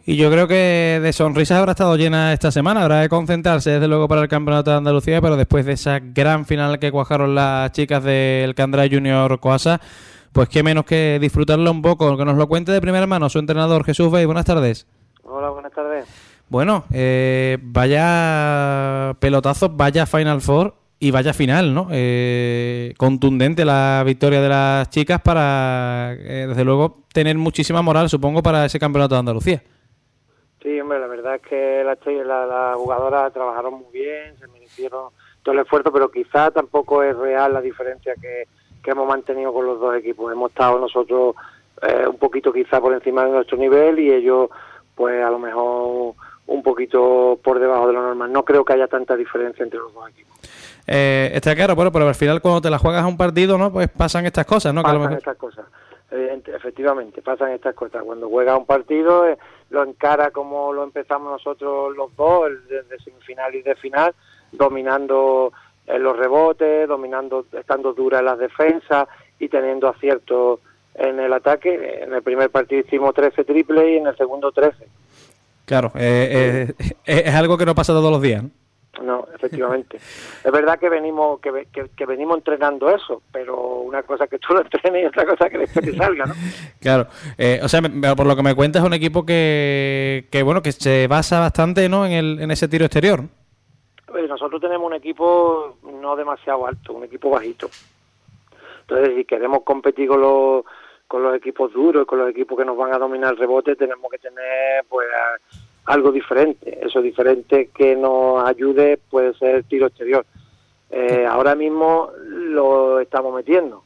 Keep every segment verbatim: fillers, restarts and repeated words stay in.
Y yo creo que de sonrisas habrá estado llena esta semana. Habrá de concentrarse desde luego para el Campeonato de Andalucía, pero después de esa gran final que cuajaron las chicas del Candray Junior Coasa, pues qué menos que disfrutarlo un poco. Que nos lo cuente de primera mano su entrenador Jesús Bey. Buenas tardes. Hola, buenas tardes. Bueno, eh, vaya pelotazos, vaya Final Four y vaya final, ¿no? Eh, contundente la victoria de las chicas para, eh, desde luego, tener muchísima moral, supongo, para ese Campeonato de Andalucía. Sí, hombre, la verdad es que las la, la jugadoras trabajaron muy bien, se merecieron todo el esfuerzo, pero quizá tampoco es real la diferencia que, que hemos mantenido con los dos equipos. Hemos estado nosotros eh, un poquito quizá por encima de nuestro nivel y ellos, pues a lo mejor un poquito por debajo de lo normal. No creo que haya tanta diferencia entre los dos equipos. Eh, está claro, bueno, pero al final cuando te la juegas a un partido, ¿no? Pues pasan estas cosas, ¿no? Pasan que a lo mejor... estas cosas, Evidente, efectivamente, pasan estas cosas. Cuando juega un partido, eh, lo encara como lo empezamos nosotros los dos, desde semifinal y de final, dominando eh, los rebotes, dominando, estando dura en las defensas y teniendo aciertos en el ataque. En el primer partido hicimos trece triples y en el segundo trece. Claro, eh, eh, es algo que no pasa todos los días, ¿no? No, efectivamente. Es verdad que venimos que, que, que venimos entrenando eso, pero una cosa que tú lo entrenes y otra cosa que después te salga, ¿no? Claro. Eh, o sea, me, por lo que me cuentas, es un equipo que, que bueno, que se basa bastante, ¿no? En, el, en ese tiro exterior. Pues nosotros tenemos un equipo no demasiado alto, un equipo bajito. Entonces, si queremos competir con los con los equipos duros, con los equipos que nos van a dominar el rebote, tenemos que tener, pues, algo diferente. Eso diferente que nos ayude puede ser el tiro exterior. Eh, ahora mismo lo estamos metiendo.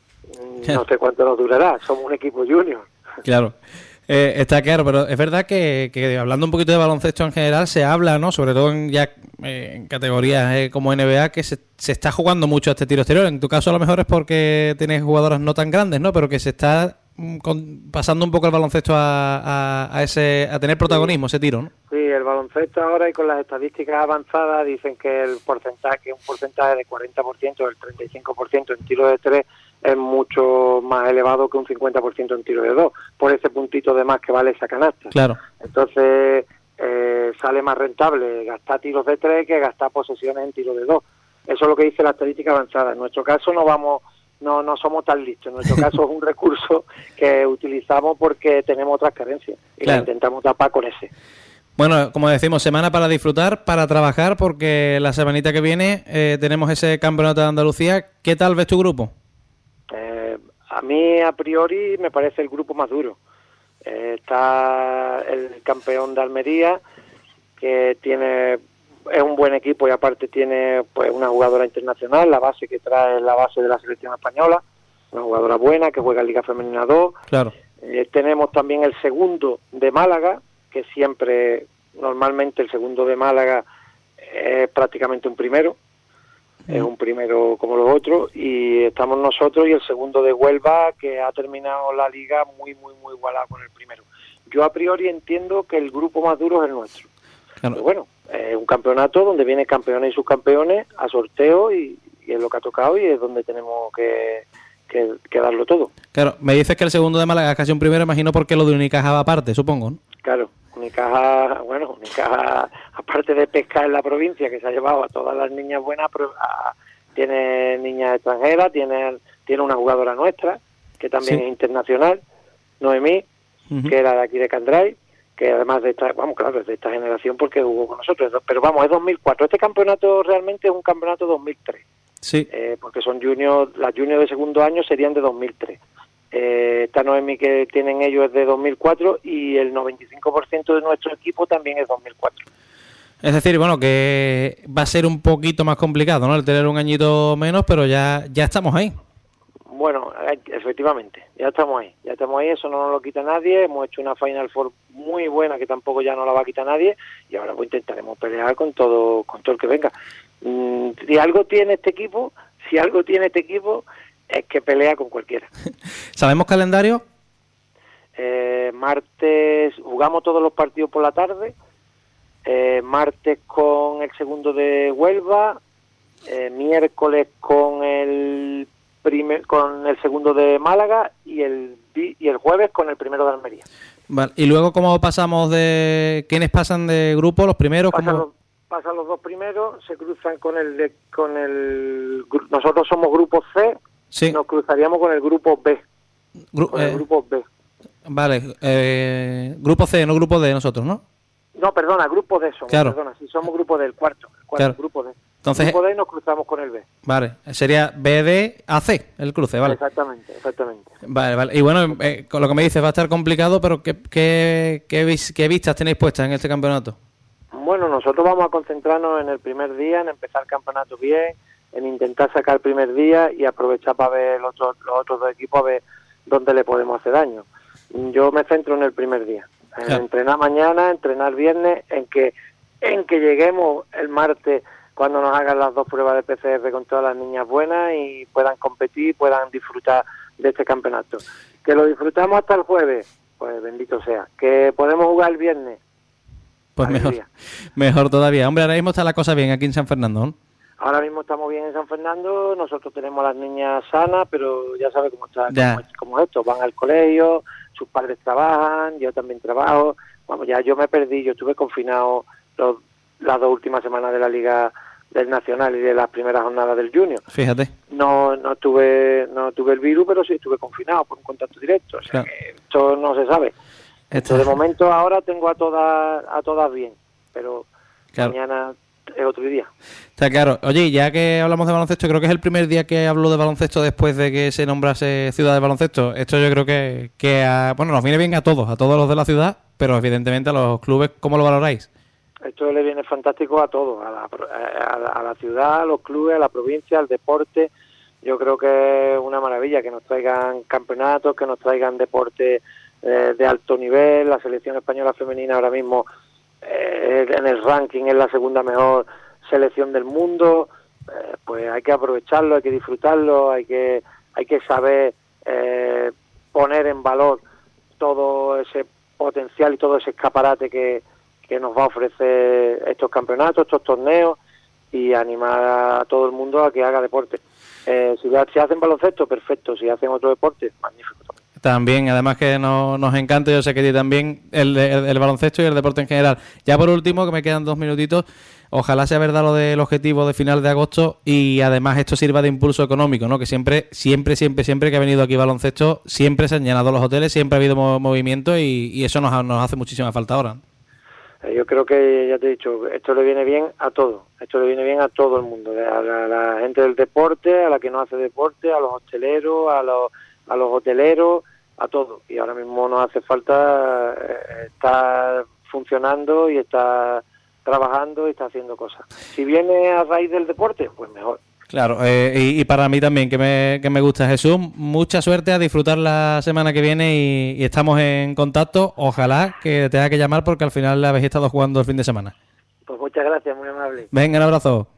No sé cuánto nos durará. Somos un equipo junior. Claro. Eh, está claro, pero es verdad que, que hablando un poquito de baloncesto en general, se habla, ¿no? Sobre todo en ya eh, en categorías eh, como N B A, que se, se está jugando mucho a este tiro exterior. En tu caso a lo mejor es porque tienes jugadoras no tan grandes, ¿no? Pero que se está Con, pasando un poco el baloncesto a, a, a ese a tener protagonismo, sí, ese tiro, ¿no? Sí, el baloncesto ahora y con las estadísticas avanzadas dicen que el porcentaje, que un porcentaje de cuarenta por ciento, del treinta y cinco por ciento en tiro de tres es mucho más elevado que un cincuenta por ciento en tiro de dos, por ese puntito de más que vale esa canasta. Claro. Entonces eh, sale más rentable gastar tiros de tres que gastar posesiones en tiro de dos. Eso es lo que dice la estadística avanzada. En nuestro caso no vamos No no somos tan listos. En nuestro caso es un recurso que utilizamos porque tenemos otras carencias y claro, la intentamos tapar con ese. Bueno, como decimos, semana para disfrutar, para trabajar, porque la semanita que viene eh, tenemos ese Campeonato de Andalucía. ¿Qué tal ves tu grupo? Eh, a mí, a priori, me parece el grupo más duro. Eh, está el campeón de Almería, que tiene... es un buen equipo y aparte tiene, pues, una jugadora internacional, la base que trae la base de la selección española, una jugadora buena que juega en Liga Femenina dos. Claro. Eh, tenemos también el segundo de Málaga, que siempre, normalmente el segundo de Málaga es prácticamente un primero, mm. es un primero como los otros, y estamos nosotros y el segundo de Huelva, que ha terminado la liga muy, muy, muy igualada con el primero. Yo a priori entiendo que el grupo más duro es el nuestro. Claro. Pero bueno, es eh, un campeonato donde vienen campeones y subcampeones a sorteo y, y es lo que ha tocado y es donde tenemos que, que, que darlo todo. Claro, me dices que el segundo de Málaga es casi un primero, imagino porque lo de Unicaja va aparte, supongo, ¿no? Claro, Unicaja, bueno, Unicaja, aparte de pescar en la provincia, que se ha llevado a todas las niñas buenas, pero a, tiene niñas extranjeras, tiene, tiene una jugadora nuestra, que también sí. es internacional, Noemí, uh-huh. que era de aquí de Candray, que además de esta, vamos, claro, es de esta generación porque jugó con nosotros, pero vamos, es dos mil cuatro. Este campeonato realmente es un campeonato dos mil tres. Sí. Eh, porque son juniors, las juniors de segundo año serían de dos mil tres. Eh, esta Noemi que tienen ellos es de dos mil cuatro y el noventa y cinco por ciento de nuestro equipo también es dos mil cuatro. Es decir, bueno, que va a ser un poquito más complicado, ¿no? El tener un añito menos, pero ya, ya estamos ahí. Bueno, efectivamente, ya estamos ahí, ya estamos ahí, eso no nos lo quita nadie, hemos hecho una Final Four muy buena que tampoco ya no la va a quitar nadie y ahora pues intentaremos pelear con todo con todo el que venga. Mm, si algo tiene este equipo, si algo tiene este equipo es que pelea con cualquiera. ¿Sabemos calendario? Eh, martes, jugamos todos los partidos por la tarde, eh, martes con el segundo de Huelva, eh, miércoles con el primer, con el segundo de Málaga y el y el jueves con el primero de Almería. Vale. Y luego, ¿cómo pasamos de... ¿Quiénes pasan de grupo? ¿Los primeros? Pasan ¿Cómo? los, pasan los dos primeros, se cruzan con el... De, con el gru- nosotros somos grupo C, Sí. nos cruzaríamos con el grupo B. Gru- Con el eh, grupo B. Vale. Eh, grupo C, no grupo D nosotros, ¿no? No, perdona, grupo D somos, Claro. perdona, si somos grupo del cuarto, el cuarto Claro. grupo D. Entonces- Grupo D nos cruzamos con el B. Vale. Sería B D A C, el cruce, vale. Exactamente, exactamente. Vale, vale. Y bueno, eh, con lo que me dices va a estar complicado, pero ¿qué, qué, qué, vis- qué vistas tenéis puestas en este campeonato? Bueno, nosotros vamos a concentrarnos en el primer día, en empezar el campeonato bien, en intentar sacar el primer día y aprovechar para ver los otros, los otros dos equipos a ver dónde le podemos hacer daño. Yo me centro en el primer día, en Claro. entrenar mañana, entrenar viernes, en que en que lleguemos el martes cuando nos hagan las dos pruebas de P C R con todas las niñas buenas y puedan competir, puedan disfrutar de este campeonato. Que lo disfrutamos hasta el jueves, pues bendito sea. Que podemos jugar el viernes, Pues mejor, alegría. mejor todavía. Hombre, ahora mismo está la cosa bien aquí en San Fernando, ¿no? Ahora mismo estamos bien en San Fernando, nosotros tenemos a las niñas sanas, pero ya sabes cómo está, Ya. cómo, es- cómo es esto, van al colegio, sus padres trabajan, yo también trabajo, vamos, ya yo me perdí, yo estuve confinado los- las dos últimas semanas de la Liga del Nacional y de las primeras jornadas del Junior. Fíjate. No no tuve no tuve el virus, pero sí estuve confinado por un contacto directo, o sea Claro. que esto no se sabe. Esto- Esto de momento ahora tengo a todas a todas bien, pero Claro. mañana es otro día. Está claro. Oye, ya que hablamos de baloncesto, creo que es el primer día que hablo de baloncesto después de que se nombrase ciudad de baloncesto. Esto yo creo que, que a- bueno, nos viene bien a todos, a todos los de la ciudad, pero evidentemente a los clubes, ¿cómo lo valoráis? Esto le viene fantástico a todos, a la, a, la, a la ciudad, a los clubes, a la provincia, al deporte. Yo creo que es una maravilla que nos traigan campeonatos, que nos traigan deporte eh, de alto nivel. La selección española femenina ahora mismo eh, en el ranking es la segunda mejor selección del mundo. Eh, pues hay que aprovecharlo, hay que disfrutarlo, hay que hay que saber eh, poner en valor todo ese potencial y todo ese escaparate que que nos va a ofrecer estos campeonatos, estos torneos y animar a todo el mundo a que haga deporte. Eh, si, si hacen baloncesto, perfecto. Si hacen otro deporte, magnífico. También, además que no- nos encanta, yo sé que a ti también, el, de- el, el baloncesto y el deporte en general. Ya por último, que me quedan dos minutitos, ojalá sea verdad lo del objetivo de final de agosto y además esto sirva de impulso económico, ¿no? Que siempre, siempre, siempre, siempre que ha venido aquí baloncesto, siempre se han llenado los hoteles, siempre ha habido mo- movimiento y, y eso nos, ha- nos hace muchísima falta ahora. Eh, yo creo que, ya te he dicho, esto le viene bien a todo. Esto le viene bien a todo el mundo. A la, a la gente del deporte, a la que no hace deporte, a los hosteleros, a los, a los hoteleros, a todo. Y ahora mismo nos hace falta eh, estar funcionando y estar trabajando y estar haciendo cosas. Si viene a raíz del deporte, pues mejor. Claro, eh, y, y para mí también, que me, que me gusta. Jesús, mucha suerte, a disfrutar la semana que viene y, y estamos en contacto. Ojalá que te tenga que llamar porque al final habéis estado jugando el fin de semana. Pues muchas gracias, muy amable. Venga, un abrazo.